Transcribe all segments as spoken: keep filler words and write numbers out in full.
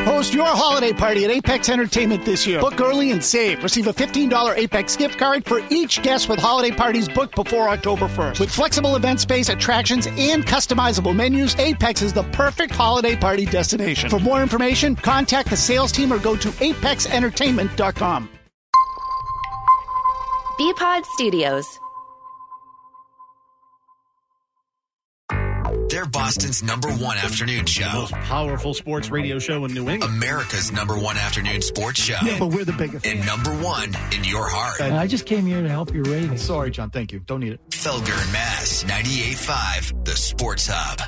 Host your holiday party at Apex Entertainment this year. Book early and save. Receive a fifteen dollars Apex gift card for each guest with holiday parties booked before October first. With flexible event space, attractions, and customizable menus, Apex is the perfect holiday party destination. For more information, contact the sales team or go to apex entertainment dot com. B-Pod Studios. They're Boston's number one afternoon show. Most powerful sports radio show in New England. America's number one afternoon sports show. Yeah, but we're the biggest. And number one in your heart. I just came here to help your ratings. Sorry, John. Thank you. Don't need it. Felger and Mass, ninety-eight point five, the Sports Hub.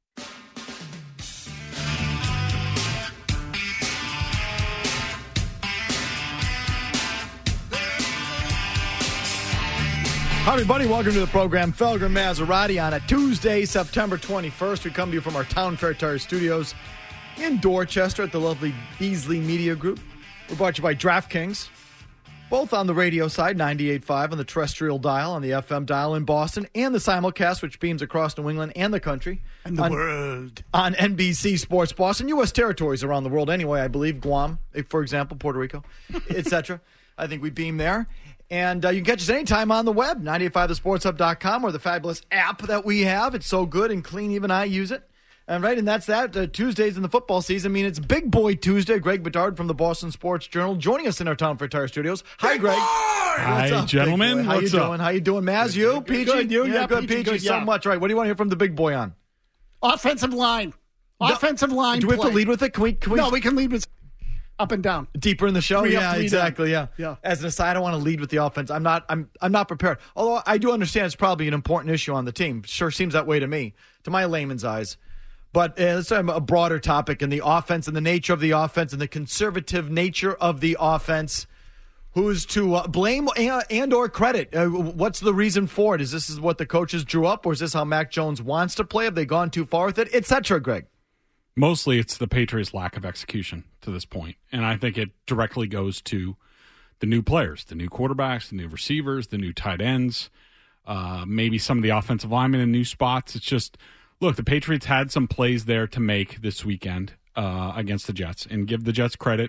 Hi, everybody. Welcome to the program. Felger Maserati on a Tuesday, September twenty-first. We come to you from our Town Fair Tire Studios in Dorchester at the lovely Beasley Media Group. We're brought to you by DraftKings, both on the radio side, ninety-eight point five on the terrestrial dial, on the F M dial in Boston, and the simulcast, which beams across New England and the country. And the on, world. On N B C Sports Boston. U S territories around the world anyway, I believe. Guam, for example, Puerto Rico, et cetera. I think we beam there. And uh, you can catch us anytime on the web, ninety-eight point five the sports hub dot com, or the fabulous app that we have. It's so good and clean, even I use it. And right, and that's that. Uh, Tuesdays in the football season. I mean, it's Big Boy Tuesday. Greg Bedard from the Boston Sports Journal joining us in our Town Fair Tire Studios. Hi, Greg. Hi, up, gentlemen. How What's you up? doing? How you doing, Maz? You, Peachy? Good, you? Yeah, Yeah, good, Peachy, Peachy. good, So yeah. much. Right. What do you want to hear from the big boy on? Offensive line. Offensive line. Do we have play. to lead with it? Can we? Can we No, we can lead with up and down. Deeper in the show, Three up, yeah, three exactly, down. yeah. Yeah. As an aside, I don't want to lead with the offense. I'm not. I'm. I'm not prepared. Although I do understand it's probably an important issue on the team. Sure seems that way to me, to my layman's eyes. But uh, let's have a broader topic in the offense and the nature of the offense and the conservative nature of the offense. Who's to uh, blame and, and or credit? Uh, what's the reason for it? Is this is what the coaches drew up, or is this how Mac Jones wants to play? Have they gone too far with it, et cetera, Greg? Mostly it's the Patriots' lack of execution to this point. And I think it directly goes to the new players, the new quarterbacks, the new receivers, the new tight ends, uh, maybe some of the offensive linemen in new spots. It's just, look, the Patriots had some plays there to make this weekend uh, against the Jets. And give the Jets credit.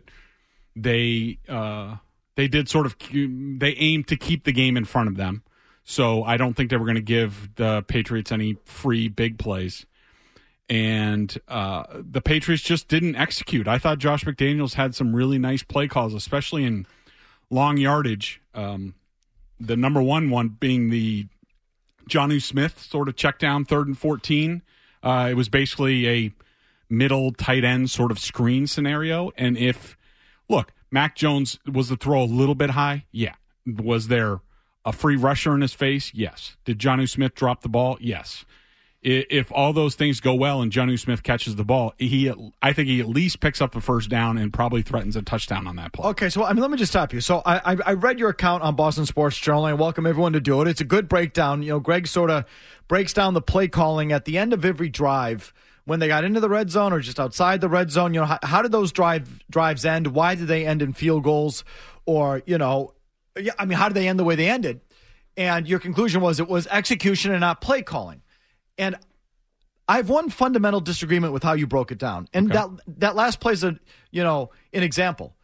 They uh, they did sort of, they aimed to keep the game in front of them. So I don't think they were going to give the Patriots any free big plays. And uh, the Patriots just didn't execute. I thought Josh McDaniels had some really nice play calls, especially in long yardage. Um, the number one one being the Jonnu Smith sort of check down third and fourteen. Uh, it was basically a middle tight end sort of screen scenario. And if, look, Mac Jones, was the throw a little bit high? Yeah. Was there a free rusher in his face? Yes. Did Jonnu Smith drop the ball? Yes. If all those things go well and Jonnu Smith catches the ball, he I think he at least picks up the first down and probably threatens a touchdown on that play. Okay, so I mean, let me just stop you. So I I, I read your account on Boston Sports Journal, and I welcome everyone to do it. It's a good breakdown. You know, Greg sort of breaks down the play calling at the end of every drive when they got into the red zone or just outside the red zone. You know, how, how did those drive drives end? Why did they end in field goals? Or, you know, yeah, I mean, how did they end the way they ended? And your conclusion was it was execution and not play calling. And I have one fundamental disagreement with how you broke it down. And Okay. that that last play is a, you know, an example.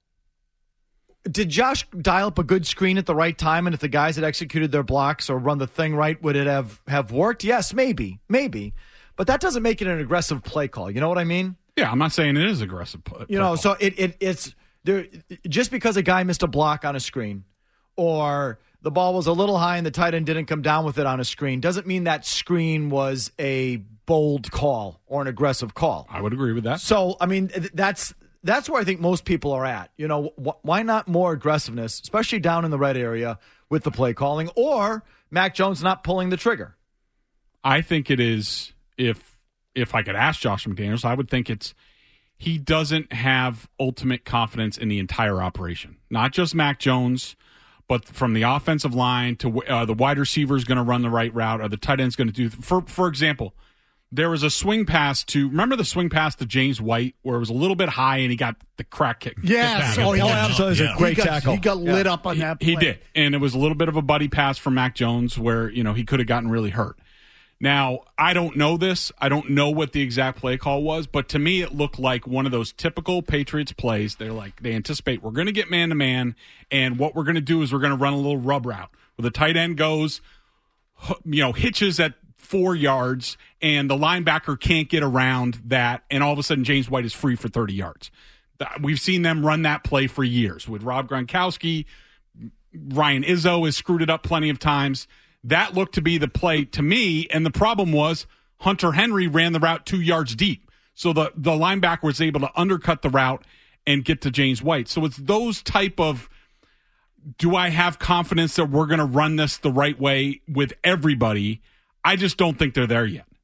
Did Josh dial up a good screen at the right time? And if the guys had executed their blocks or run the thing right, would it have, have worked? Yes, maybe, maybe. But that doesn't make it an aggressive play call. You know what I mean? Yeah, I'm not saying it is aggressive play. You know, play so it, it it's there. Just because a guy missed a block on a screen or the ball was a little high and the tight end didn't come down with it on a screen doesn't mean that screen was a bold call or an aggressive call. I would agree with that. So, I mean, that's that's where I think most people are at. You know, wh- why not more aggressiveness, especially down in the red area with the play calling, or Mac Jones not pulling the trigger? I think it is, if if I could ask Josh McDaniels, I would think it's he doesn't have ultimate confidence in the entire operation. Not just Mac Jones, but from the offensive line to uh, the wide receiver is going to run the right route, or the tight end's going to do. For for example, there was a swing pass to, remember the swing pass to James White where it was a little bit high and he got the crack kick. Yes. Oh, yeah. absolutely. It was a great he got, tackle. He got Yeah. lit up on He, that play. he did. And it was a little bit of a buddy pass from Mac Jones where, you know, he could have gotten really hurt. Now, I don't know this. I don't know what the exact play call was, but to me it looked like one of those typical Patriots plays. They're like, they anticipate we're going to get man-to-man, and what we're going to do is we're going to run a little rub route where the tight end goes, you know, hitches at four yards, and the linebacker can't get around that, and all of a sudden James White is free for thirty yards. We've seen them run that play for years with Rob Gronkowski. Ryan Izzo has screwed it up plenty of times. That looked to be the play to me, and the problem was Hunter Henry ran the route two yards deep. So the, the linebacker was able to undercut the route and get to James White. So it's those type of, do I have confidence that we're going to run this the right way with everybody? I just don't think they're there yet.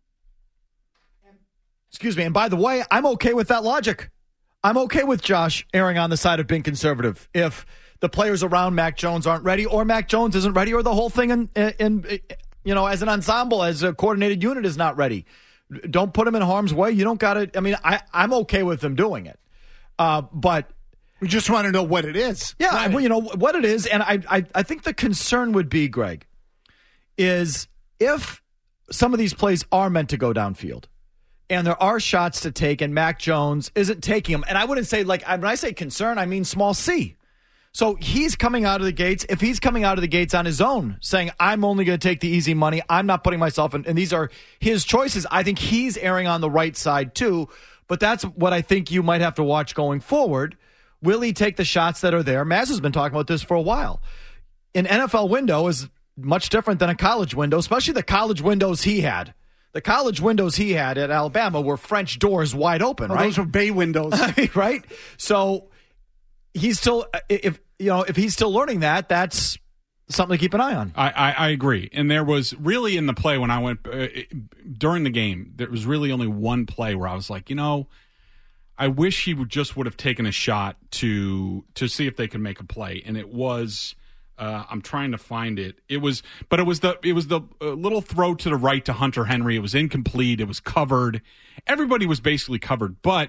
Excuse me. And by the way, I'm okay with that logic. I'm okay with Josh erring on the side of being conservative. If the players around Mac Jones aren't ready, or Mac Jones isn't ready, or the whole thing in, in, you know, as an ensemble, as a coordinated unit is not ready. Don't put him in harm's way. You don't got to, I mean, I, I'm okay with them doing it. Uh, but we just want to know what it is. Yeah, right. Well, you know, what it is. And I, I, I think the concern would be, Greg, is if some of these plays are meant to go downfield, and there are shots to take, and Mac Jones isn't taking them. And I wouldn't say, like, when I say concern, I mean small c. So he's coming out of the gates. If he's coming out of the gates on his own, saying, I'm only going to take the easy money, I'm not putting myself in, and these are his choices, I think he's erring on the right side too. But that's what I think you might have to watch going forward. Will he take the shots that are there? Maz has been talking about this for a while. An N F L window is much different than a college window, especially the college windows he had. The college windows he had at Alabama were French doors wide open, oh, right? Those were bay windows. Right? So he's still, if you know, if he's still learning that, that's something to keep an eye on. I, I, I agree. And there was really in the play when I went uh, during the game, there was really only one play where I was like, you know, I wish he would just would have taken a shot to to see if they could make a play. And it was, uh, I'm trying to find it. It was, but it was the it was the uh, little throw to the right to Hunter Henry. It was incomplete. It was covered. Everybody was basically covered, but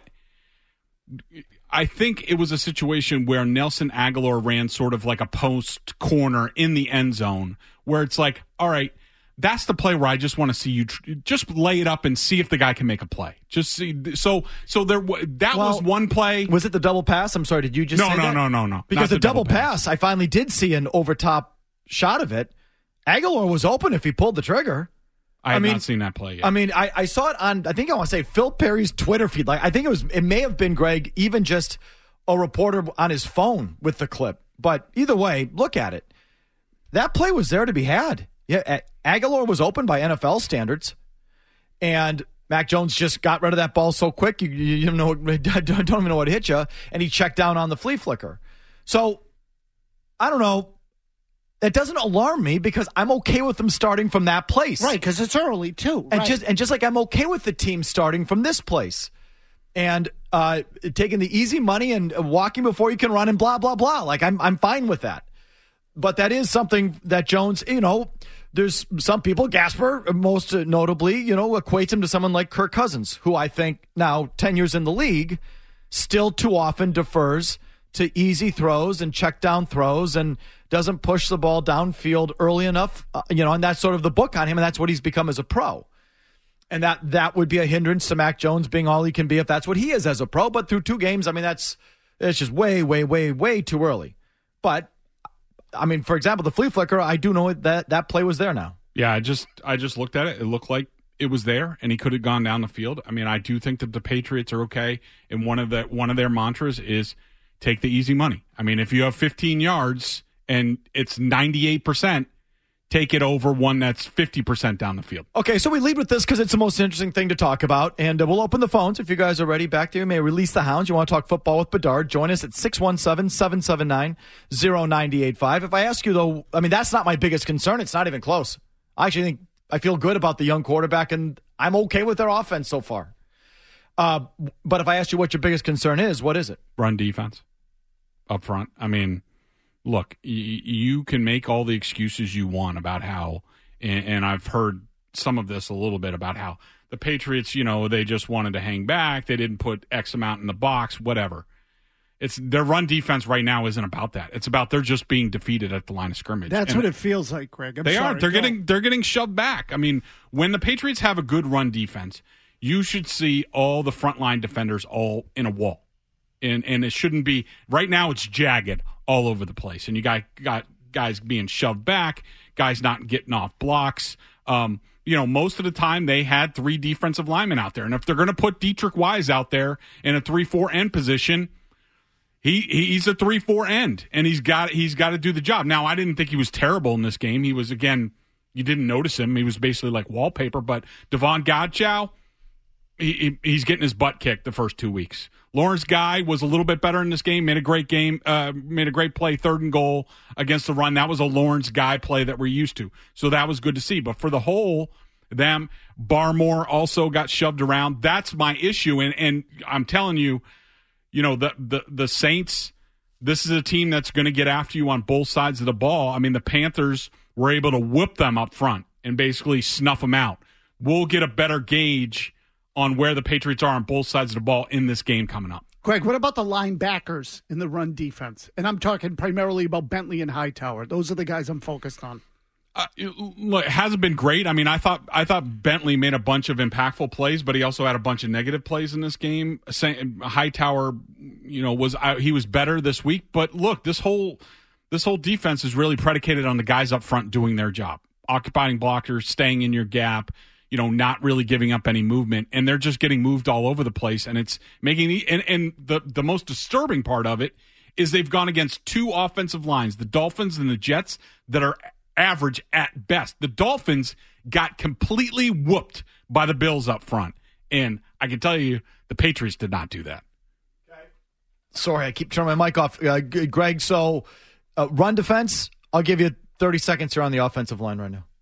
I think it was a situation where Nelson Aguilar ran sort of like a post corner in the end zone where it's like, all right, that's the play where I just want to see you tr- just lay it up and see if the guy can make a play. Just see. So, so there, that well, was one play. Was it the double pass? I'm sorry. Did you just no, say no, that? no, no, no. Because the, the double, double pass. pass, I finally did see an over top shot of it. Aguilar was open if he pulled the trigger. I have I mean, not seen that play yet. I mean, I, I saw it on, I think I want to say Phil Perry's Twitter feed. Like, I think it was, it may have been, Greg, even just a reporter on his phone with the clip. But either way, look at it. That play was there to be had. Yeah, Aguilar was open by N F L standards, and Mac Jones just got rid of that ball so quick, you, you don't, know, don't even know what hit you, and he checked down on the flea flicker. So, I don't know. That doesn't alarm me because I'm okay with them starting from that place. Right, because it's early, too. And right. just and just like I'm okay with the team starting from this place. And uh, taking the easy money and walking before you can run and blah, blah, blah. Like, I'm I'm fine with that. But that is something that Jones, you know, there's some people, Gasper most notably, you know, equates him to someone like Kirk Cousins, who I think now, ten years in the league, still too often defers to easy throws and check down throws and doesn't push the ball downfield early enough, uh, you know, and that's sort of the book on him, and that's what he's become as a pro. And that that would be a hindrance to Mac Jones being all he can be if that's what he is as a pro. But through two games, I mean, that's it's just way, way, way, way too early. But, I mean, for example, the flea flicker, I do know that that play was there now. Yeah, I just I just looked at it. It looked like it was there, and he could have gone down the field. I mean, I do think that the Patriots are okay, and one of the one of their mantras is take the easy money. I mean, if you have fifteen yards and it's ninety-eight percent, take it over one that's fifty percent down the field. Okay, so we lead with this because it's the most interesting thing to talk about, and uh, we'll open the phones if you guys are ready. Back there, you may release the hounds. You want to talk football with Bedard, join us at six one seven, seven seven nine, zero nine eight five. If I ask you, though, I mean, that's not my biggest concern. It's not even close. I actually think I feel good about the young quarterback, and I'm okay with their offense so far. Uh, but if I ask you what your biggest concern is, what is it? Run defense up front. I mean, look, y- you can make all the excuses you want about how, and, and I've heard some of this a little bit about how the Patriots, you know, they just wanted to hang back. They didn't put X amount in the box, whatever. It's their run defense right now isn't about that. It's about they're just being defeated at the line of scrimmage. That's and what it feels like, Greg. I'm they sorry. are. They're Go. getting they're getting shoved back. I mean, when the Patriots have a good run defense, you should see all the frontline defenders all in a wall, and and it shouldn't be. Right now, it's jagged all over the place, and you got got guys being shoved back, guys not getting off blocks. Um, you know, most of the time they had three defensive linemen out there, and if they're going to put Dietrich Wise out there in a three four end position. He he's a three four end, and he's got he's got to do the job. Now, I didn't think he was terrible in this game. He was, again, you didn't notice him. He was basically like wallpaper. But Devon Godchow, he, he he's getting his butt kicked the first two weeks. Lawrence Guy was a little bit better in this game. Made a great game. Uh, made a great play, third and goal against the run. That was a Lawrence Guy play that we're used to. So that was good to see. But for the whole, them Barmore also got shoved around. That's my issue, and and I'm telling you. You know, the, the the Saints, this is a team that's going to get after you on both sides of the ball. I mean, the Panthers were able to whoop them up front and basically snuff them out. We'll get a better gauge on where the Patriots are on both sides of the ball in this game coming up. Greg, what about the linebackers in the run defense? And I'm talking primarily about Bentley and Hightower. Those are the guys I'm focused on. Uh, it, it hasn't been great. I mean, I thought I thought Bentley made a bunch of impactful plays, but he also had a bunch of negative plays in this game. Hightower, you know, was he was better this week. But look, this whole this whole defense is really predicated on the guys up front doing their job, occupying blockers, staying in your gap, you know, not really giving up any movement, and they're just getting moved all over the place, and it's making the and, and the the most disturbing part of it is they've gone against two offensive lines, the Dolphins and the Jets, that are average at best. The Dolphins got completely whooped by the Bills up front. And I can tell you, the Patriots did not do that. Sorry, I keep turning my mic off. Uh, Greg, so uh, run defense, I'll give you thirty seconds here on the offensive line right now.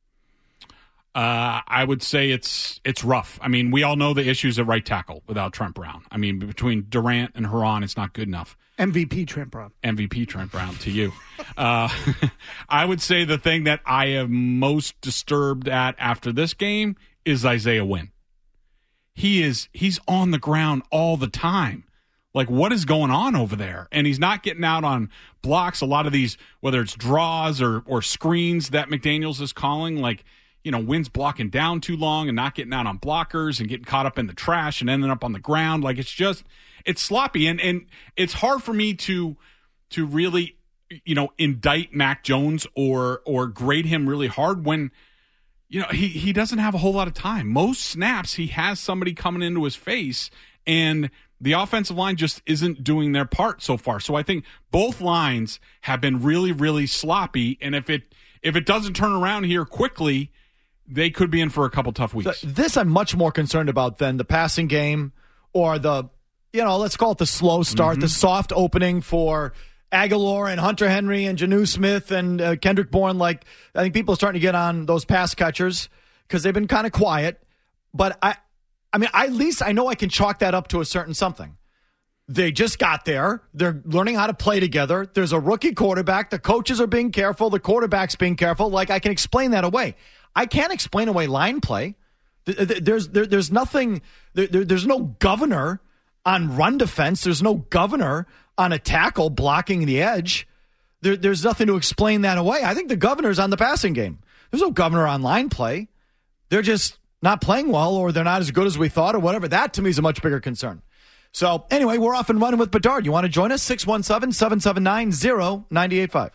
Uh, I would say it's it's rough. I mean, we all know the issues at right tackle without Trent Brown. I mean, between Durant and Huron, it's not good enough. M V P Trent Brown. M V P Trent Brown to you. uh, I would say the thing that I am most disturbed at after this game is Isaiah Wynn. He is he's on the ground all the time. Like, what is going on over there? And he's not getting out on blocks. A lot of these, whether it's draws or or screens that McDaniels is calling, like, you know, Wynn's blocking down too long and not getting out on blockers and getting caught up in the trash and ending up on the ground. Like, it's just, it's sloppy. And, and it's hard for me to to really, you know, indict Mac Jones or or grade him really hard when, you know, he, he doesn't have a whole lot of time. Most snaps, he has somebody coming into his face, and the offensive line just isn't doing their part so far. So I think both lines have been really, really sloppy. And if it if it doesn't turn around here quickly, they could be in for a couple tough weeks. So this I'm much more concerned about than the passing game or the, you know, let's call it the slow start, mm-hmm. the soft opening for Aguilar and Hunter Henry and Janu Smith and uh, Kendrick Bourne. Like, I think people are starting to get on those pass catchers because they've been kind of quiet. But I, I mean, I, at least I know I can chalk that up to a certain something. They just got there. They're learning how to play together. There's a rookie quarterback. The coaches are being careful. The quarterback's being careful. Like, I can explain that away. I can't explain away line play. There's there, there's nothing. There, there's no governor on run defense. There's no governor on a tackle blocking the edge. There, there's nothing to explain that away. I think the governor's on the passing game. There's no governor on line play. They're just not playing well, or they're not as good as we thought, or whatever. That, to me, is a much bigger concern. So, anyway, we're off and running with Bedard. You want to join us? six one seven, seven seven nine, zero nine eight five.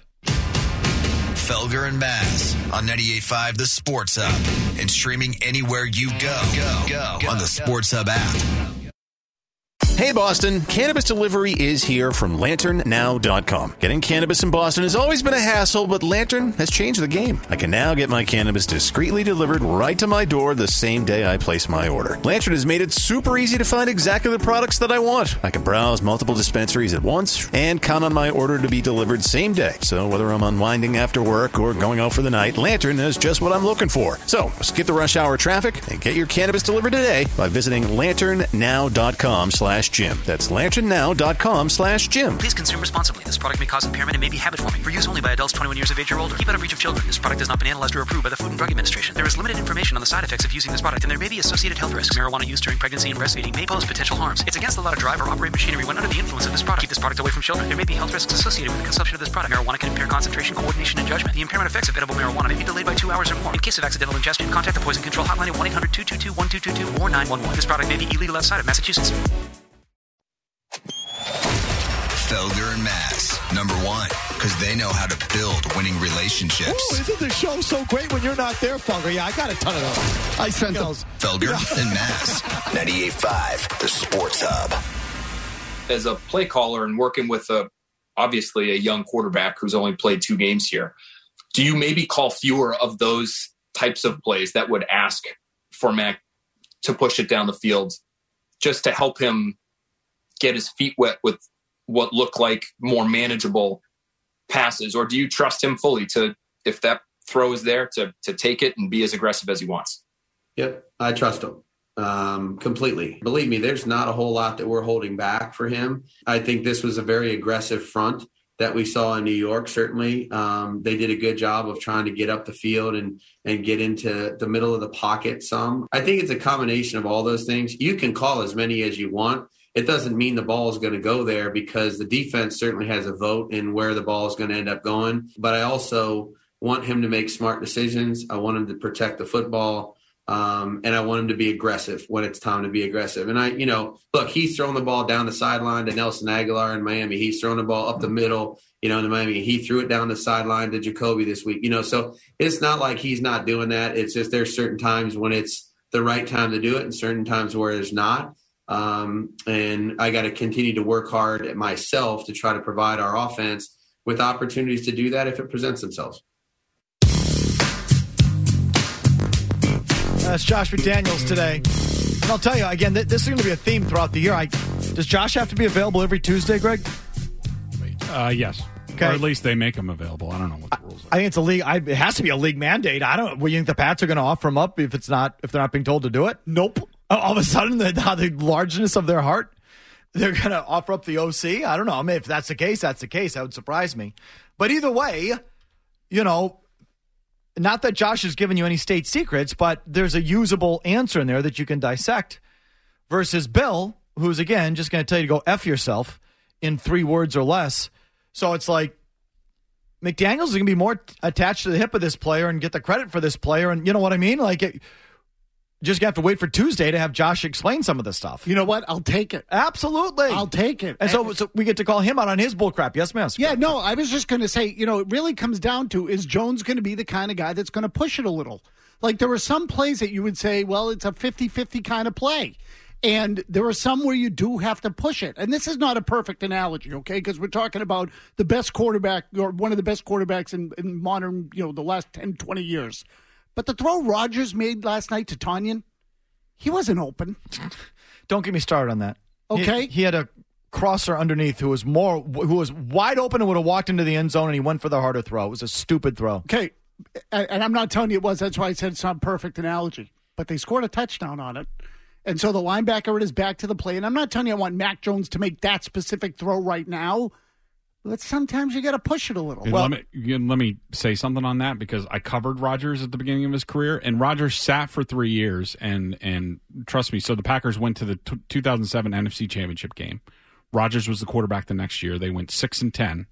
Felger and Bass on ninety-eight point five The Sports Hub and streaming anywhere you go, go, go, go on the Sports Hub app. Hey, Boston. Cannabis delivery is here from Lantern Now dot com. Getting cannabis in Boston has always been a hassle, but Lantern has changed the game. I can now get my cannabis discreetly delivered right to my door the same day I place my order. Lantern has made it super easy to find exactly the products that I want. I can browse multiple dispensaries at once and count on my order to be delivered same day. So whether I'm unwinding after work or going out for the night, Lantern is just what I'm looking for. So skip the rush hour traffic and get your cannabis delivered today by visiting Lantern Now dot com slash slash Jim. That's lantern now dot com slash Jim. Please consume responsibly. This product may cause impairment and may be habit forming. For use only by adults twenty-one years of age or older. Keep out of reach of children. This product has not been analyzed or approved by the Food and Drug Administration. There is limited information on the side effects of using this product, and there may be associated health risks. Marijuana use during pregnancy and breastfeeding may pose potential harms. It's against the law to drive or operate machinery when under the influence of this product. Keep this product away from children. There may be health risks associated with the consumption of this product. Marijuana can impair concentration, coordination, and judgment. The impairment effects of edible marijuana may be delayed by two hours or more. In case of accidental ingestion, contact the Poison Control Hotline at one eight hundred two two two one two two two or nine one one. This product may be illegal outside of Massachusetts. Felger and Mass, number one, because they know how to build winning relationships. Ooh, isn't the show so great when you're not there, Felger? Yeah, I got a ton of those. I sent those. Felger yeah. and Mass, ninety-eight point five, the Sports Hub. As a play caller and working with a obviously a young quarterback who's only played two games here, do you maybe call fewer of those types of plays that would ask for Mac to push it down the field just to help him get his feet wet with what look like more manageable passes? Or do you trust him fully to, if that throw is there, to to take it and be as aggressive as he wants? Yep, I trust him um, completely. Believe me, there's not a whole lot that we're holding back for him. I think this was a very aggressive front that we saw in New York. Certainly, um, they did a good job of trying to get up the field and and get into the middle of the pocket some. I think it's a combination of all those things. You can call as many as you want. It doesn't mean the ball is going to go there, because the defense certainly has a vote in where the ball is going to end up going. But I also want him to make smart decisions. I want him to protect the football. Um, and I want him to be aggressive when it's time to be aggressive. And I, you know, look, he's throwing the ball down the sideline to Nelson Aguilar in Miami. He's throwing the ball up the middle, you know, in Miami. He threw it down the sideline to Jacoby this week, you know, so it's not like he's not doing that. It's just there's certain times when it's the right time to do it and certain times where there's not. Um, and I got to continue to work hard at myself to try to provide our offense with opportunities to do that if it presents themselves. That's Josh McDaniels today. And I'll tell you, again, th- this is going to be a theme throughout the year. I, does Josh have to be available every Tuesday, Greg? Uh, yes. Okay. Or at least they make them available. I don't know what the rules are. I think it's a league. I, it has to be a league mandate. I don't. Well, you think the Pats are going to offer him up if it's not if they're not being told to do it? Nope. All of a sudden, the, the largeness of their heart, they're going to offer up the O C? I don't know. I mean, if that's the case, that's the case. That would surprise me. But either way, you know, not that Josh has given you any state secrets, but there's a usable answer in there that you can dissect versus Bill, who's, again, just going to tell you to go F yourself in three words or less. So it's like McDaniels is going to be more t- attached to the hip of this player and get the credit for this player. And you know what I mean? Like, it, just have to wait for Tuesday to have Josh explain some of this stuff. You know what? I'll take it. Absolutely. I'll take it. And so, so we get to call him out on his bullcrap. Yes, ma'am. Yeah, no, I was just going to say, you know, it really comes down to, is Jones going to be the kind of guy that's going to push it a little? Like, there were some plays that you would say, well, it's a fifty-fifty kind of play. And there are some where you do have to push it. And this is not a perfect analogy, okay? Because we're talking about the best quarterback, or one of the best quarterbacks in, in modern, you know, the last ten, twenty years. But the throw Rodgers made last night to Tonyan, he wasn't open. Don't get me started on that. Okay. He, he had a crosser underneath who was more, who was wide open and would have walked into the end zone, and he went for the harder throw. It was a stupid throw. Okay. And I'm not telling you it was. That's why I said it's not a perfect analogy. But they scored a touchdown on it. And so the linebacker is back to the play. And I'm not telling you I want Mac Jones to make that specific throw right now. But sometimes you got to push it a little. Well, let me, let me say something on that, because I covered Rodgers at the beginning of his career, and Rodgers sat for three years. And, and trust me, so the Packers went to the t- two thousand seven N F C Championship game. Rodgers was the quarterback the next year. They went six and ten.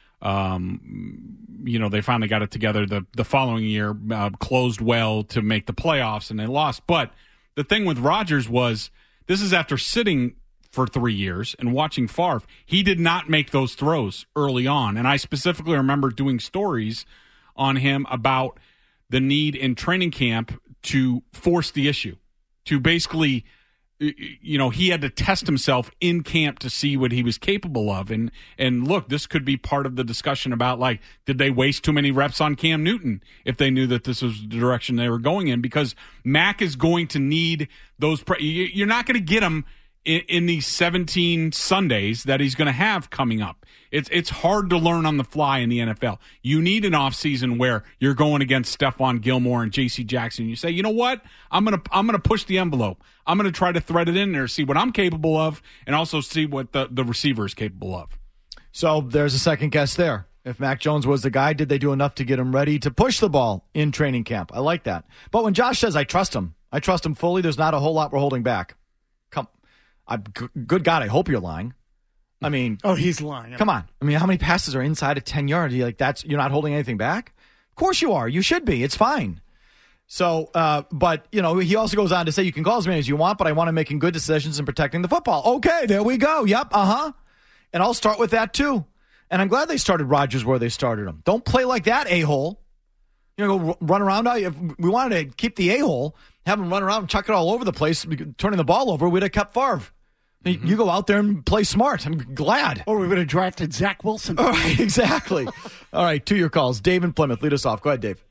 Um, you know, they finally got it together the, the following year, uh, closed well to make the playoffs, and they lost. But the thing with Rodgers was, this is after sitting for three years and watching Favre. He did not make those throws early on. And I specifically remember doing stories on him about the need in training camp to force the issue, to basically, you know, he had to test himself in camp to see what he was capable of. And, and look, this could be part of the discussion about, like, did they waste too many reps on Cam Newton if they knew that this was the direction they were going in? Because Mac is going to need those. Pre- you're not going to get him in, in these seventeen Sundays that he's going to have coming up. It's it's hard to learn on the fly in the N F L. You need an offseason where you're going against Stephon Gilmore and J C Jackson. You say, you know what? I'm gonna I'm gonna push the envelope. I'm gonna try to thread it in there, see what I'm capable of, and also see what the, the receiver is capable of. So there's a second guess there. If Mac Jones was the guy, did they do enough to get him ready to push the ball in training camp? I like that. But when Josh says, I trust him, I trust him fully, there's not a whole lot we're holding back. Come, I, good God, I hope you're lying. I mean, oh, he's lying. Come on. I mean, how many passes are inside of ten yards? You're like, that's, you're not holding anything back? Of course you are. You should be. It's fine. So, uh, but, you know, he also goes on to say, you can call as many as you want, but I want him making good decisions and protecting the football. Okay, there we go. Yep, uh-huh. And I'll start with that, too. And I'm glad they started Rodgers where they started him. Don't play like that, a-hole. You know, go run around. If we wanted to keep the a-hole, have him run around and chuck it all over the place, turning the ball over, we'd have kept Favre. Mm-hmm. You go out there and play smart. I'm glad. Or we would have drafted Zach Wilson. All right, exactly. All right, to your calls. Dave in Plymouth, lead us off. Go ahead, Dave.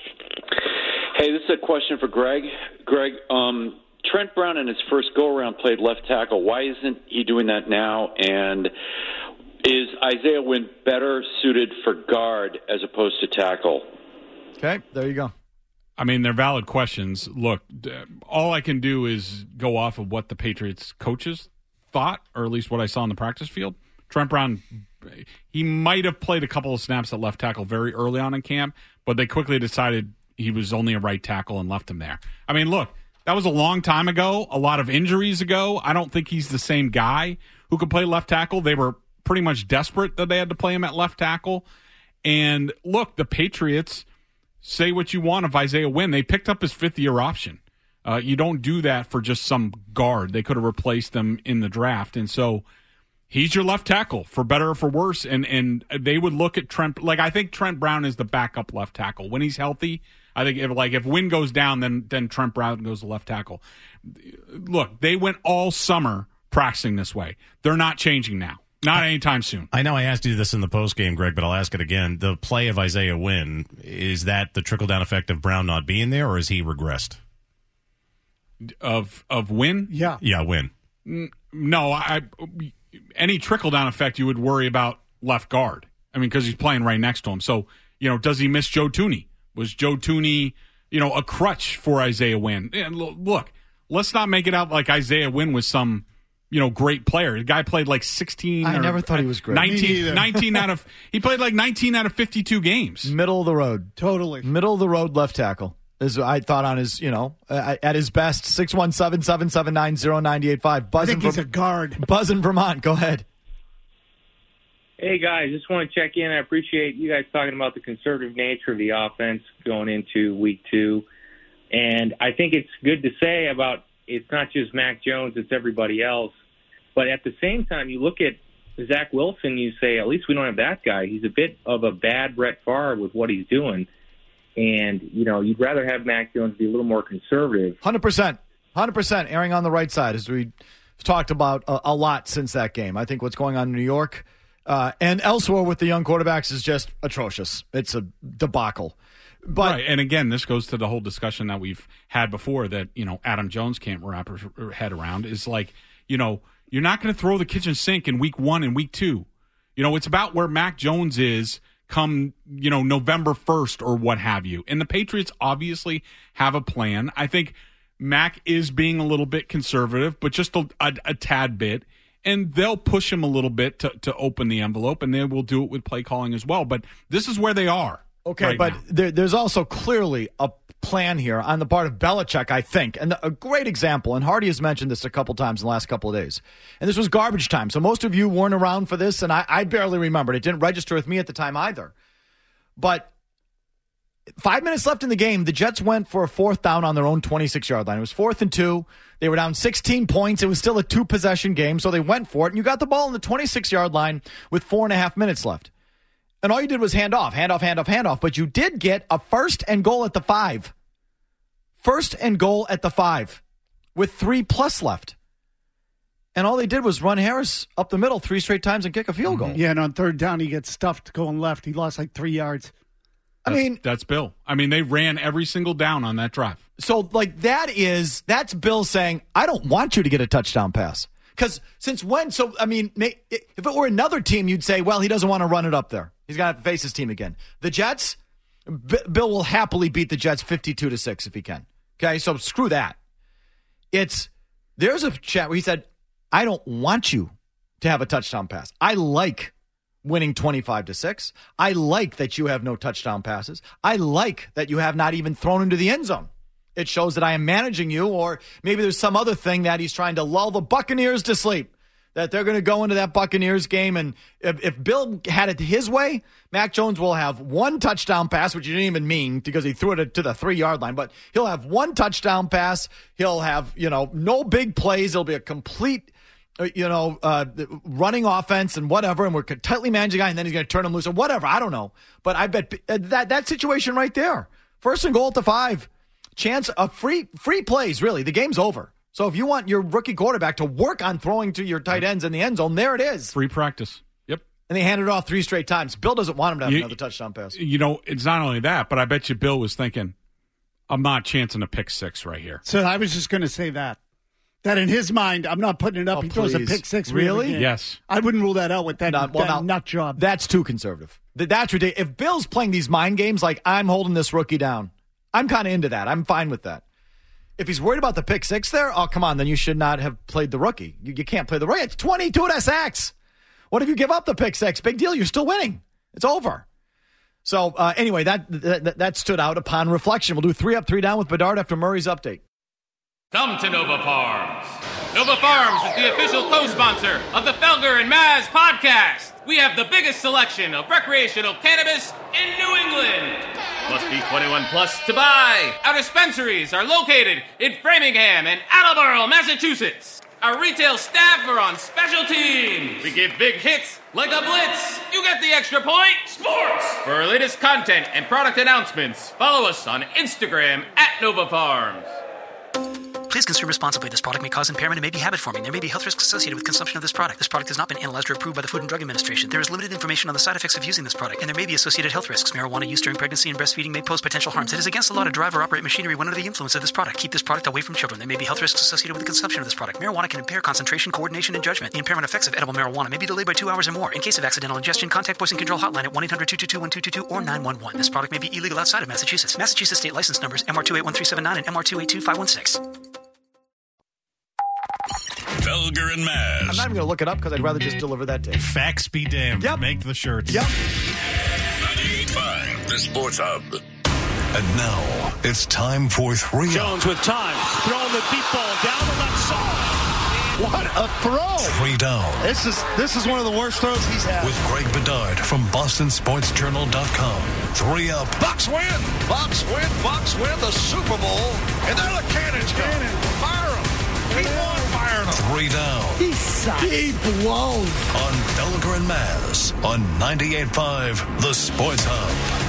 Hey, this is a question for Greg. Greg, um, Trent Brown in his first go-around played left tackle. Why isn't he doing that now? And is Isaiah Wynn better suited for guard as opposed to tackle? Okay, there you go. I mean, they're valid questions. Look, all I can do is go off of what the Patriots coaches thought, or at least what I saw in the practice field. Trent Brown, he might have played a couple of snaps at left tackle very early on in camp, but they quickly decided he was only a right tackle and left him there. I mean, look, that was a long time ago, a lot of injuries ago. I don't think he's the same guy who could play left tackle. They were pretty much desperate that they had to play him at left tackle. And look, the Patriots, say what you want of Isaiah Wynn, they picked up his fifth-year option. Uh, you don't do that for just some guard. They could have replaced them in the draft. And so he's your left tackle, for better or for worse. And and they would look at Trent. Like, I think Trent Brown is the backup left tackle. When he's healthy, I think if, like, if Wynn goes down, then, then Trent Brown goes to left tackle. Look, they went all summer practicing this way. They're not changing now. Not anytime soon. I know I asked you this in the postgame, Greg, but I'll ask it again. The play of Isaiah Wynn, is that the trickle-down effect of Brown not being there, or is he regressed? Of of Wynn? Yeah. Yeah, Wynn. No, I any trickle-down effect you would worry about left guard. I mean, because he's playing right next to him. So, you know, does he miss Joe Thuney? Was Joe Thuney, you know, a crutch for Isaiah Wynn? And look, let's not make it out like Isaiah Wynn was some, you know, great player. The guy played like sixteen. I or never thought he was great. nineteen, nineteen out of he played like nineteen out of fifty-two games. Middle of the road. Totally. Middle of the road left tackle. Is I thought on his, you know, uh, at his best. six one seven, seven seven nine, zero nine eight five. Buzz I think in he's a guard. Buzz in Vermont. Go ahead. Hey, guys, just want to check in. I appreciate you guys talking about the conservative nature of the offense going into week two. And I think it's good to say about it's not just Mac Jones, it's everybody else. But at the same time, you look at Zach Wilson, you say, at least we don't have that guy. He's a bit of a bad Brett Favre with what he's doing. And, you know, you'd rather have Mac Jones be a little more conservative. one hundred percent. one hundred percent erring on the right side, as we've talked about a, a lot since that game. I think what's going on in New York uh, and elsewhere with the young quarterbacks is just atrocious. It's a debacle. But, right, and again, this goes to the whole discussion that we've had before that, you know, Adam Jones can't wrap her head around. Is like, you know, you're not going to throw the kitchen sink in week one and week two. You know, it's about where Mac Jones is come, you know, November first or what have you. And the Patriots obviously have a plan. I think Mac is being a little bit conservative, but just a, a, a tad bit. And they'll push him a little bit to, to open the envelope, and they will do it with play calling as well. But this is where they are. Okay, right but now. there, there's also clearly a plan here on the part of Belichick, I think. And a great example, and Hardy has mentioned this a couple times in the last couple of days. And this was garbage time. So most of you weren't around for this, and I, I barely remembered. It didn't register with me at the time either. But five minutes left in the game, the Jets went for a fourth down on their own twenty-six-yard line. It was fourth and two. They were down sixteen points. It was still a two-possession game, so they went for it. And you got the ball on the twenty-six-yard line with four and a half minutes left. And all you did was hand off, hand off, hand off, hand off. But you did get a first and goal at the five. First and goal at the five with three plus left. And all they did was run Harris up the middle three straight times and kick a field goal. Yeah, and on third down, he gets stuffed going left. He lost like three yards. I That's, mean, that's Bill. I mean, they ran every single down on that drive. So, like, that is, that's Bill saying, I don't want you to get a touchdown pass. Because since when? So, I mean, if it were another team, you'd say, well, he doesn't want to run it up there. He's going to have to face his team again. The Jets, B- Bill will happily beat the Jets fifty-two to six if he can. Okay, so screw that. It's, there's a chat where he said, I don't want you to have a touchdown pass. I like winning twenty-five to six. I like that you have no touchdown passes. I like that you have not even thrown into the end zone. It shows that I am managing you, or maybe there's some other thing that he's trying to lull the Buccaneers to sleep, that they're going to go into that Buccaneers game. And if, if Bill had it his way, Mac Jones will have one touchdown pass, which he didn't even mean because he threw it to the three-yard line, but he'll have one touchdown pass. He'll have, you know, no big plays. It'll be a complete, you know, uh, running offense and whatever, and we're tightly managing guy, and then he's going to turn him loose or whatever. I don't know. But I bet that that situation right there, first and goal at the five, chance of free free plays, really. The game's over. So if you want your rookie quarterback to work on throwing to your tight ends in the end zone, there it is. Free practice. Yep. And they handed it off three straight times. Bill doesn't want him to have you, another touchdown pass. You know, it's not only that, but I bet you Bill was thinking, I'm not chancing a pick six right here. So I was just going to say that. That in his mind, I'm not putting it up. Oh, he throws a please. pick six. Really? Yes. I wouldn't rule that out with that, no, well, that now, nut job. That's too conservative. That's ridiculous. If Bill's playing these mind games like I'm holding this rookie down, I'm kind of into that. I'm fine with that. If he's worried about the pick six there, oh, come on, then you should not have played the rookie. You, you can't play the rookie. It's twenty-two to sacks. What if you give up the pick six? Big deal. You're still winning. It's over. So, uh, anyway, that, that that stood out upon reflection. We'll do three up, three down with Bedard after Murray's update. Come to Nova Farms. Nova Farms is the official co-sponsor of the Felger and Maz podcast. We have the biggest selection of recreational cannabis in New England. Must be twenty-one plus to buy. Our dispensaries are located in Framingham and Attleboro, Massachusetts. Our retail staff are on special teams. We give big hits like a blitz. You get the extra point. Sports. For our latest content and product announcements, follow us on Instagram at Nova Farms. Please consume responsibly. This product may cause impairment and may be habit-forming. There may be health risks associated with consumption of this product. This product has not been analyzed or approved by the Food and Drug Administration. There is limited information on the side effects of using this product, and there may be associated health risks. Marijuana use during pregnancy and breastfeeding may pose potential harms. It is against the law to drive or operate machinery when under the influence of this product. Keep this product away from children. There may be health risks associated with the consumption of this product. Marijuana can impair concentration, coordination, and judgment. The impairment effects of edible marijuana may be delayed by two hours or more. In case of accidental ingestion, contact Poison Control Hotline at one eight hundred two two two one two two two or nine one one. This product may be illegal outside of Massachusetts. Massachusetts state license numbers M R two eight one three seven nine and M R two eight two five one six. Felger and Maz. I'm not even going to look it up because I'd rather just deliver that to you. Facts be damned. Yep. Make the shirts. Yep. ninety-eight point five, the Sports Hub. And now it's time for three. Jones with time. Throwing the deep ball down the left side. What a throw. Three down. This is this is one of the worst throws he's had. With Greg Bedard from Boston Sports Journal dot com. Three up. Bucks win. Bucks win. Bucks win the Super Bowl. And there the cannons go. Fire them. Keep on firing them. Three down. He sucks. He blows. On Felger and Maz on ninety-eight point five, the Sports Hub.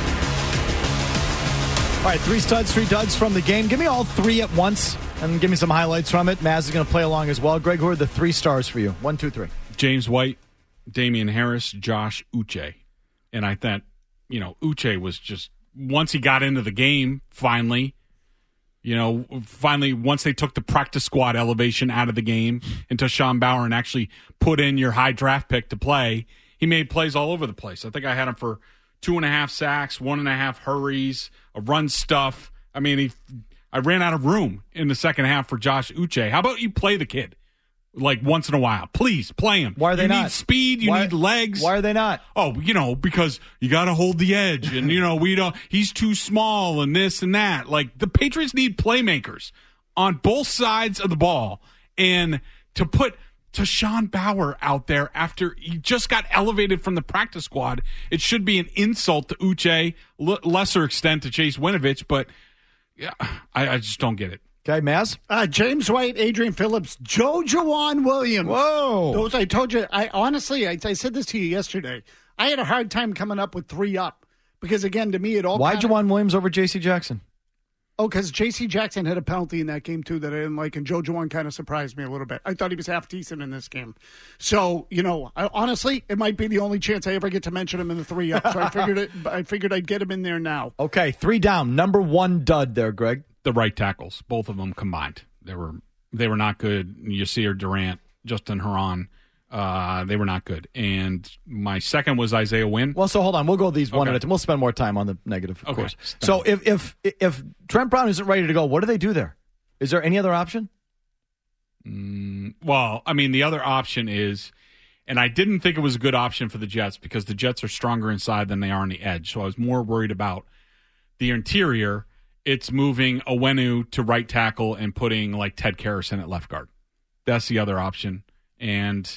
All right, three studs, three duds from the game. Give me all three at once and give me some highlights from it. Maz is going to play along as well. Greg, who are the three stars for you? One, two, three. James White, Damian Harris, Josh Uche. And I thought, you know, Uche was just, once he got into the game, finally, you know, finally, once they took the practice squad elevation out of the game into Sean Bauer and actually put in your high draft pick to play, he made plays all over the place. I think I had him for two and a half sacks, one and a half hurries, a run stuff. I mean, he, I ran out of room in the second half for Josh Uche. How about you play the kid? Like once in a while. Please play him. Why are they you not? You need speed. You why, need legs. Why are they not? Oh, you know, because you got to hold the edge. And, you know, we don't, he's too small and this and that. Like the Patriots need playmakers on both sides of the ball. And to put Tashawn Bauer out there after he just got elevated from the practice squad, it should be an insult to Uche, l- lesser extent to Chase Winovich. But yeah, I, I just don't get it. Okay, Maz? Uh, James White, Adrian Phillips, Joe Jawan Williams. Whoa. Those I told you, I honestly, I, I said this to you yesterday. I had a hard time coming up with three up because, again, to me, it all Why kinda, Jawan Williams over J C Jackson? Oh, because J C Jackson had a penalty in that game, too, that I didn't like, and Joe Jawan kind of surprised me a little bit. I thought he was half decent in this game. So, you know, I, honestly, it might be the only chance I ever get to mention him in the three up. So I figured it. I figured I'd get him in there now. Okay, three down. Number one dud there, Greg. The right tackles, both of them combined. They were they were not good. Yasir Durant Justin Herron. Uh, they were not good. And my second was Isaiah Wynn. Well, so hold on. We'll go these one Okay. at a time. We'll spend more time on the negative, of Okay. course. So if, if if Trent Brown isn't ready to go, what do they do there? Is there any other option? Mm, well, I mean, the other option is, and I didn't think it was a good option for the Jets because the Jets are stronger inside than they are on the edge. So I was more worried about the interior. It's moving Owenu to right tackle and putting like Ted Karras at left guard. That's the other option. And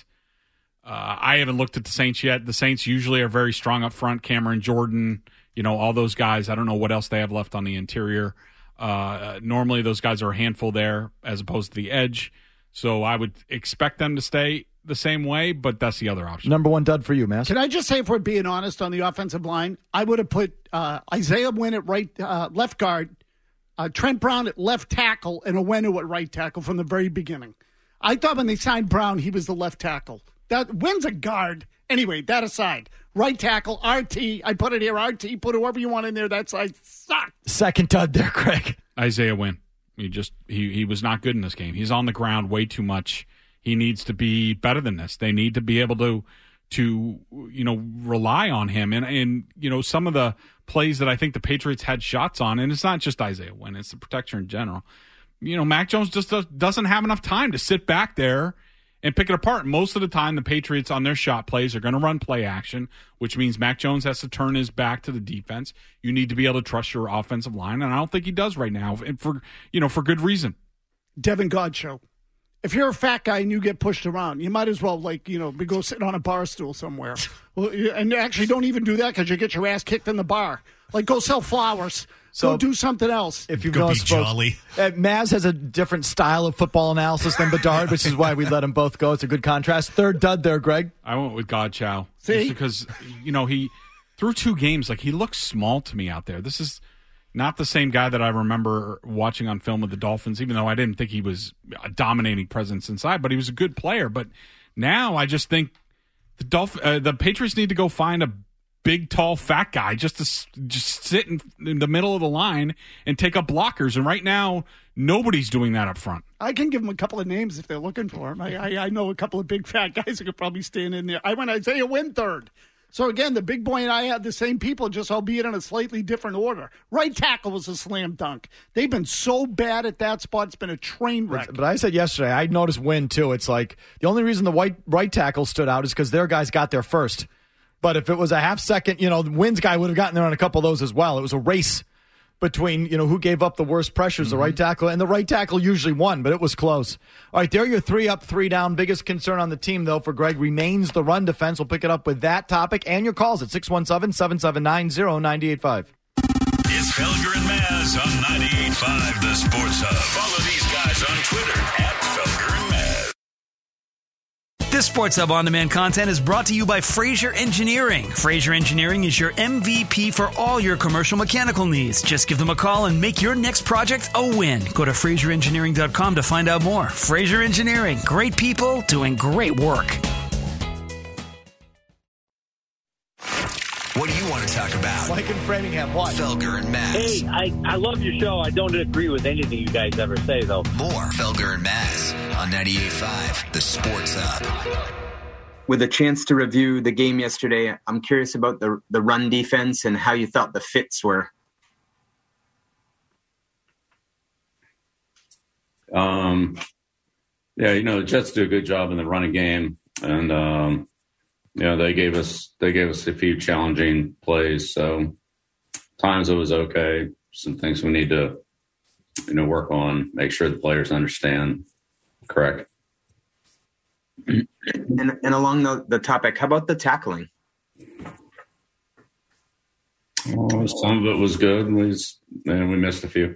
uh, I haven't looked at the Saints yet. The Saints usually are very strong up front. Cameron Jordan, you know, all those guys. I don't know what else they have left on the interior. Uh, normally those guys are a handful there as opposed to the edge. So I would expect them to stay the same way, but that's the other option. Number one dud for you, Mass. Can I just say, if we're being honest on the offensive line, I would have put uh, Isaiah Wynn at right uh, left guard, uh, Trent Brown at left tackle, and Owenu at right tackle from the very beginning. I thought when they signed Brown, he was the left tackle. That Wynn's a guard. Anyway, that aside, right tackle, R T. I put it here, R T. Put whoever you want in there. That side sucked. Second dud there, Craig. Isaiah Wynn. He just he he was not good in this game. He's on the ground way too much. He needs to be better than this. They need to be able to to you know rely on him. And and you know some of the plays that I think the Patriots had shots on, and it's not just Isaiah Wynn, it's the protection in general. You know, Mac Jones just does, doesn't have enough time to sit back there and pick it apart. Most of the time, the Patriots on their shot plays are going to run play action, which means Mac Jones has to turn his back to the defense. You need to be able to trust your offensive line, and I don't think he does right now, and for you know for good reason. Devin Godchaux. If you're a fat guy and you get pushed around, you might as well, like, you know, be go sit on a bar stool somewhere. Well, you- and actually, don't even do that because you get your ass kicked in the bar. Like, go sell flowers. So- go do something else. If you've Go be noticed, folks, jolly. Uh, Maz has a different style of football analysis than Bedard, which is why we let them both go. It's a good contrast. Third dud there, Greg. I went with Godchow. See? Just because, you know, he, through two games, like, he looks small to me out there. This is not the same guy that I remember watching on film with the Dolphins, even though I didn't think he was a dominating presence inside, but he was a good player. But now I just think the Dolph- uh, the Patriots need to go find a big, tall, fat guy just to s- just sit in, in the middle of the line and take up blockers. And right now, nobody's doing that up front. I can give them a couple of names if they're looking for them. I, I, I know a couple of big fat guys that could probably stand in there. I went Isaiah Wynn third. So, again, the big boy and I had the same people, just albeit in a slightly different order. Right tackle was a slam dunk. They've been so bad at that spot. It's been a train wreck. But I said yesterday, I noticed Wynn, too. It's like the only reason the white right tackle stood out is because their guys got there first. But if it was a half second, you know, Wynn's guy would have gotten there on a couple of those as well. It was a race between, you know, who gave up the worst pressures, the right tackle, and the right tackle usually won, but it was close. All right, there are your three up, three down. Biggest concern on the team, though, for Greg remains the run defense. We'll pick it up with that topic and your calls at six one seven, seven seven nine, zero nine eight five. It's Felger and Maz on ninety-eight point five The Sports Hub. Follow these guys on Twitter at Felger and Maz. This Sports Hub On-Demand content is brought to you by Fraser Engineering. Fraser Engineering is your M V P for all your commercial mechanical needs. Just give them a call and make your next project a win. Go to fraser engineering dot com to find out more. Fraser Engineering, great people doing great work. What do you want to talk about? Mike in Framingham, what? Felger and Maz. Hey, I, I love your show. I don't agree with anything you guys ever say, though. More Felger and Maz on ninety-eight point five The Sports Hub. With a chance to review the game yesterday, I'm curious about the the run defense and how you thought the fits were. Um, yeah, you know, the Jets do a good job in the running game, and um, you know, they gave us they gave us a few challenging plays. So times it was okay. Some things we need to, you know, work on. Make sure the players understand. Correct. And, and along the, the topic, how about the tackling? Oh, some of it was good. We just, and we missed a few.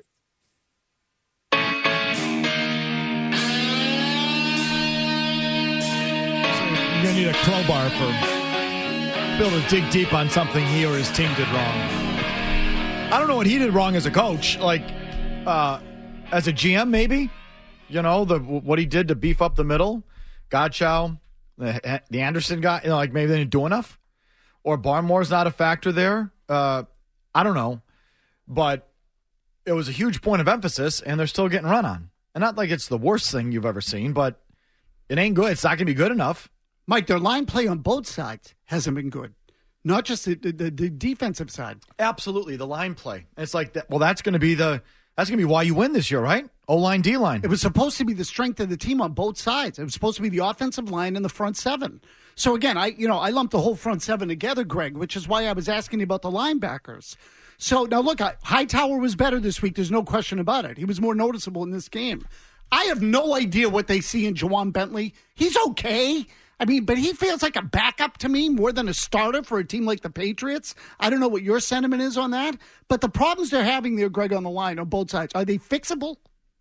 You're going to need a crowbar for be able to dig deep on something he or his team did wrong. I don't know what he did wrong as a coach. Like, uh, as a G M, maybe? You know, the what he did to beef up the middle. Godchow, the, the Anderson guy, you know, like maybe they didn't do enough. Or Barmore's not a factor there. Uh, I don't know. But it was a huge point of emphasis, and they're still getting run on. And not like it's the worst thing you've ever seen, but It ain't good. It's not going to be good enough. Mike, their line play on both sides hasn't been good. Not just the, the, the defensive side. Absolutely, the line play. It's like, that, well, that's going to be the that's going to be why you win this year, right? O-line, D-line. It was supposed to be the strength of the team on both sides. It was supposed to be the offensive line and the front seven. So again, I you know I lumped the whole front seven together, Greg, which is why I was asking you about the linebackers. So now look, I, Hightower was better this week. There's no question about it. He was more noticeable in this game. I have no idea what they see in Juwan Bentley. He's okay. I mean, but he feels like a backup to me more than a starter for a team like the Patriots. I don't know what your sentiment is on that. But the problems they're having there, Greg, on the line on both sides, are they fixable?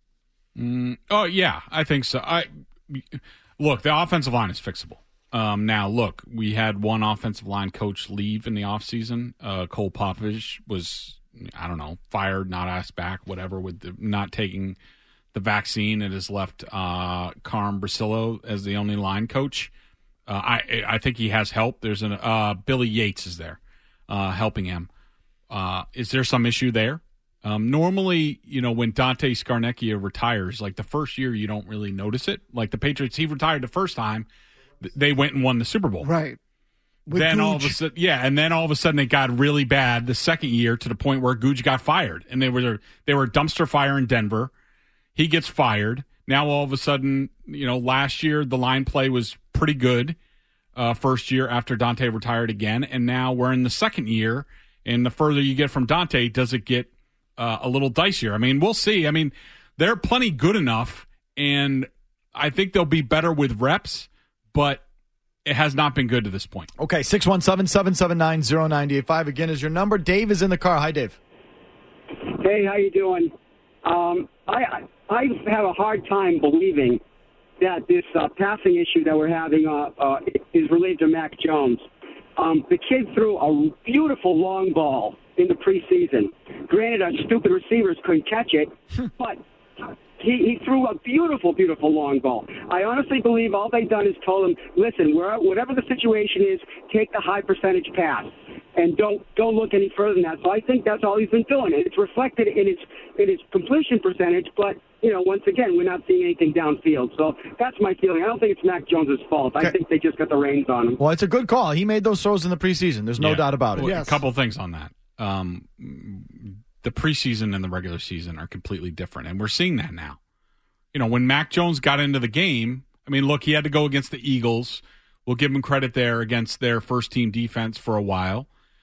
Mm, oh, yeah, I think so. I Look, the offensive line is fixable. Um, now, look, we had one offensive line coach leave in the offseason. Uh, Cole Popovich was, I don't know, fired, not asked back, whatever, with the, not taking the vaccine. It has left uh, Carm Brasillo as the only line coach. Uh, I I think he has help. There's an uh, Billy Yates is there uh, helping him. Uh, is there some issue there? Um, normally, you know, when Dante Scarnecchia retires, like the first year, you don't really notice it. Like the Patriots, he retired the first time, th- they went and won the Super Bowl. Right. With then Gooch. all of a sudden, yeah, and then all of a sudden it got really bad the second year to the point where Gooch got fired, and they were they were a dumpster fire in Denver. He gets fired. Now all of a sudden, you know, last year the line play was pretty good. Uh, first year after Dante retired again, and now we're in the second year. And the further you get from Dante, does it get uh, a little dicier? I mean, we'll see. I mean, they're plenty good enough, and I think they'll be better with reps, but it has not been good to this point. Okay, six one seven, seven seven nine, zero nine eight five again is your number. Dave is in the car. Hi, Dave. Hey, how you doing? Um, I I have a hard time believing that this uh, passing issue that we're having uh, uh, is related to Mac Jones. Um, the kid threw a beautiful long ball in the preseason. Granted, our stupid receivers couldn't catch it, but he, he threw a beautiful, beautiful long ball. I honestly believe all they've done is told him, listen, we're, whatever the situation is, take the high percentage pass. And don't don't look any further than that. So I think that's all he's been doing. And it's reflected in his in his completion percentage. But, you know, once again, we're not seeing anything downfield. So that's my feeling. I don't think it's Mac Jones' fault. Okay. I think they just got the reins on him. Well, it's a good call. He made those throws in the preseason. There's no yeah. doubt about it. Well, yes. A couple of things on that. Um, the preseason and the regular season are completely different, and we're seeing that now. You know, when Mac Jones got into the game, I mean, look, he had to go against the Eagles. We'll give him credit there against their first-team defense for a while.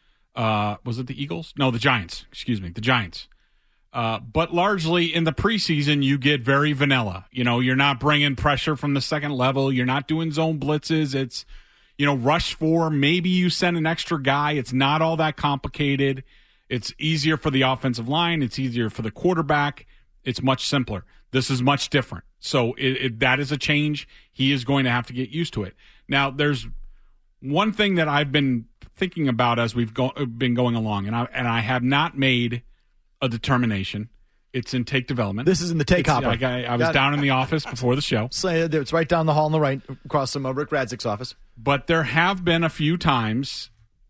Uh, was it the Eagles? No, the Giants. Excuse me, the Giants. Uh, but largely in the preseason, you get very vanilla. You know, you're not bringing pressure from the second level. You're not doing zone blitzes. It's, you know, rush four. Maybe you send an extra guy. It's not all that complicated. It's easier for the offensive line. It's easier for the quarterback. It's much simpler. This is much different. So it, it, that is a change. He is going to have to get used to it. Now, there's one thing that I've been thinking about as we've go, been going along, and I and I have not made a determination. It's in take development. This is in the take it's, hopper. Like I, I was down in the office before the show. Say it's right down the hall on the right, across from uh, Rick Radzik's office. But there have been a few times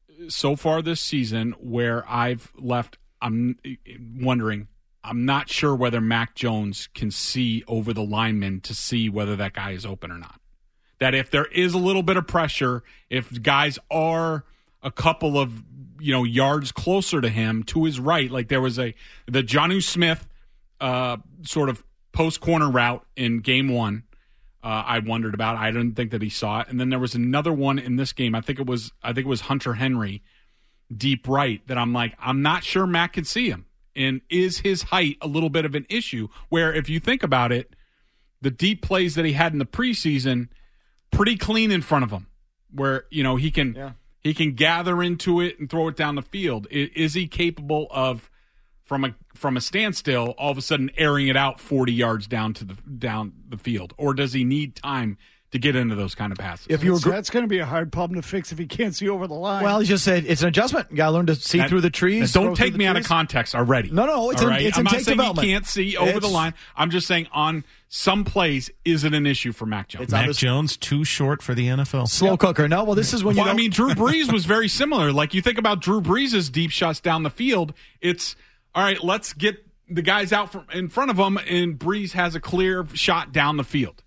so far this season where I've left. I'm wondering. I'm not sure whether Mac Jones can see over the lineman to see whether that guy is open or not. That if there is a little bit of pressure, if guys are a couple of, you know, yards closer to him to his right, like there was a the Jonnu Smith uh, sort of post corner route in game one. Uh, I wondered about. I didn't think that he saw it, and then there was another one in this game. I think it was I think it was Hunter Henry, deep right. That I'm like I'm not sure Mac can see him, and is his height a little bit of an issue? Where if you think about it, the deep plays that he had in the preseason, pretty clean in front of him, where you know he can. Yeah. He can gather into it and throw it down the field. Is, is he capable of, from a from a standstill, all of a sudden airing it out forty yards down to the down the field, or does he need time to get into those kind of passes? If you were, that's going to be a hard problem to fix if he can't see over the line. Well, he just said it's an adjustment. You got to learn to see that, through the trees. Don't take me out of context already. No, no, it's, in, right? it's I'm in not take saying development. He can't see over it's, the line. I'm just saying on some plays, is it an issue for Mac Jones? Mac Jones too short for the N F L? Slow yep. cooker. No, well, this is when well, you. I mean, Drew Brees was very similar. Like you think about Drew Brees' deep shots down the field. It's all right. Let's get the guys out from in front of him, and Brees has a clear shot down the field.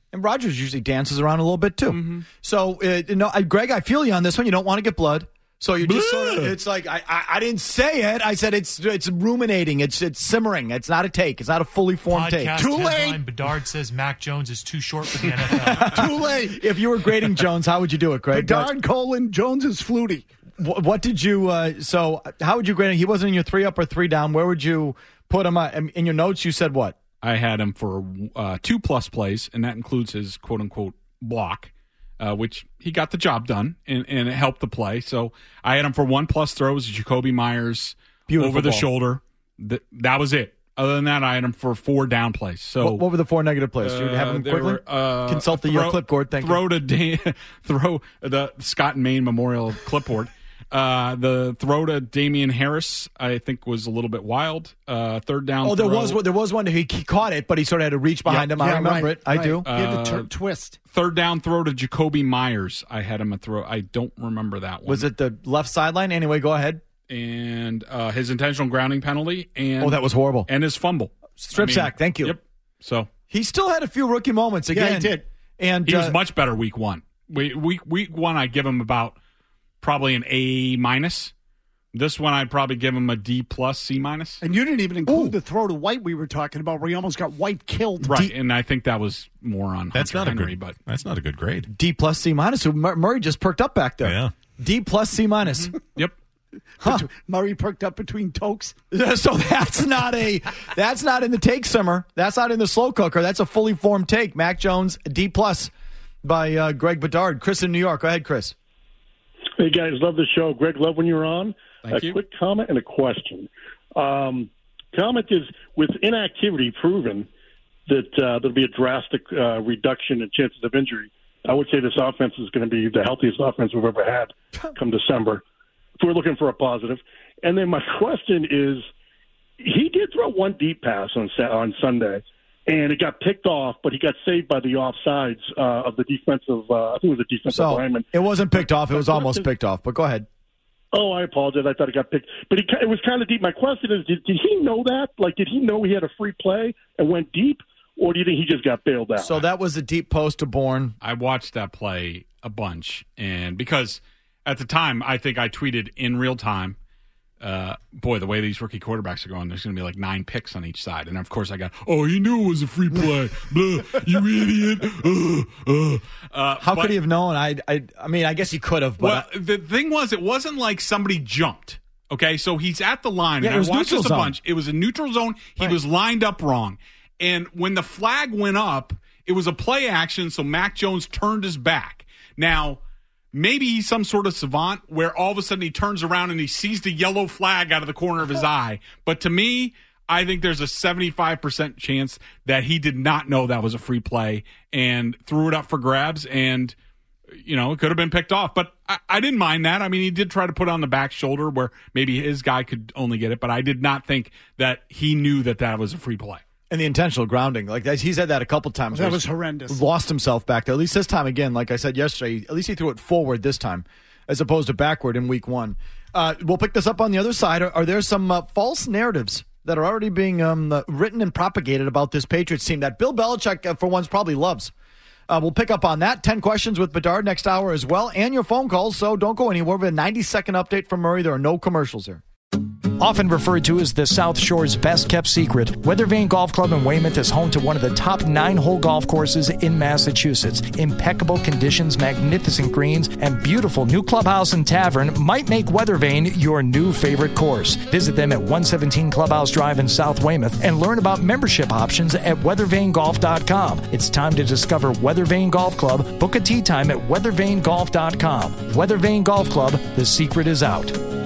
And Rodgers usually dances around a little bit, too. Mm-hmm. So, uh, no, I, Greg, I feel you on this one. You don't want to get blood. So you just sort of, it's like, I, I I didn't say it. I said it's it's ruminating. It's it's simmering. It's not a take. It's not a fully formed Podcast take. Too headline, late. Bedard says Mac Jones is too short for the N F L. Too late. If you were grading Jones, how would you do it, Greg? Bedard, colon, Jones is flutie. What, what did you, uh, so how would you grade him? He wasn't in your three up or three down. Where would you put him? Uh, in your notes, you said what? I had him for uh, two plus plays, and that includes his quote unquote block. Uh, which he got the job done, and, and it helped the play. So I had him for one plus throws, Jacoby Myers Beautiful over the ball. shoulder. Th- that was it. Other than that, I had him for four down plays. So What, what were the four negative plays? Do you have them uh, there quickly? were, uh, Consult the throw, your clipboard. Thank throw you. to Dan, throw the Scott and Maine Memorial clipboard. Uh, the throw to Damian Harris, I think, was a little bit wild. Uh, third down. Oh, there throw. was there was one. He, he caught it, but he sort of had to reach behind Yeah, him. I yeah, remember right, it. I right. do. He had to Uh, tur- twist. Third down throw to Jacoby Myers. I had him a throw. I don't remember that one. Was it the left sideline? Anyway, go ahead. And uh, his intentional grounding penalty. And Oh, that was horrible. And his fumble. Strip I mean, sack. Thank you. Yep. So He still had a few rookie moments again. Yeah, he did. And he uh, was much better week one. Week week week one, I give him about probably an A minus. This one, I'd probably give him a D plus, C minus. And you didn't even include Ooh. the throw to White we were talking about, where he almost got White killed. Right, D- and I think that was more on That's Hunter not Henry, a good. but That's not a good grade. D plus, C minus. So Mur- Murray just perked up back there. Yeah. D plus, C minus. Yep. Huh. Murray perked up between tokes. So that's not a that's not in the take simmer. That's not in the slow cooker. That's a fully formed take. Mac Jones, D plus by uh, Greg Bedard. Chris in New York. Go ahead, Chris. Hey guys, love the show. Greg, love when you're on. Thank a you. quick comment and a question. Um, comment is, with inactivity proven that uh, there'll be a drastic uh, reduction in chances of injury, I would say this offense is going to be the healthiest offense we've ever had come December, if we're looking for a positive. And then my question is, he did throw one deep pass on on Sunday, and it got picked off, but he got saved by the offsides uh, of the defensive, uh, I think it was a defensive So lineman. it wasn't picked off. It was almost picked off. But go ahead. Oh, I apologize. I thought it got picked. But it, it was kind of deep. My question is, did, did he know that? Like, did he know he had a free play and went deep, or do you think he just got bailed out? So that was a deep post to Bourne. I watched that play a bunch, and because at the time, I think I tweeted in real time, uh, boy, the way these rookie quarterbacks are going, there's going to be like nine picks on each side. And, of course, I got, oh, he knew it was a free play. Blah, you idiot. Uh, uh. Uh, How but, could he have known? I, I, I mean, I guess he could have. But Well, I, the thing was, it wasn't like somebody jumped. Okay, so he's at the line, Yeah, and it was I watched neutral this a zone. bunch. It was a neutral zone. He Right. was lined up wrong. And when the flag went up, it was a play action, so Mac Jones turned his back. Now, maybe he's some sort of savant where all of a sudden he turns around and he sees the yellow flag out of the corner of his eye. But to me, I think there's a seventy-five percent chance that he did not know that was a free play and threw it up for grabs, and, you know, it could have been picked off. But I, I didn't mind that. I mean, he did try to put it on the back shoulder where maybe his guy could only get it, but I did not think that he knew that that was a free play. And the intentional grounding, like that, he's had that a couple times. That where was he's horrendous. Lost himself back there. At least this time again, like I said yesterday, at least he threw it forward this time, as opposed to backward in week one. Uh, we'll pick this up on the other side. Are, are there some uh, false narratives that are already being um, uh, written and propagated about this Patriots team that Bill Belichick, uh, for once, probably loves? Uh, we'll pick up on that. ten questions with Bedard next hour as well, and your phone calls, so don't go anywhere. We have a ninety-second update from Murray. There are no commercials here. Often referred to as the South Shore's best-kept secret, Weathervane Golf Club in Weymouth is home to one of the top nine-hole golf courses in Massachusetts. Impeccable conditions, magnificent greens, and beautiful new clubhouse and tavern might make Weathervane your new favorite course. Visit them at one seventeen Clubhouse Drive in South Weymouth and learn about membership options at weathervane golf dot com. It's time to discover Weathervane Golf Club. Book a tee time at weathervane golf dot com. Weathervane Golf Club, the secret is out.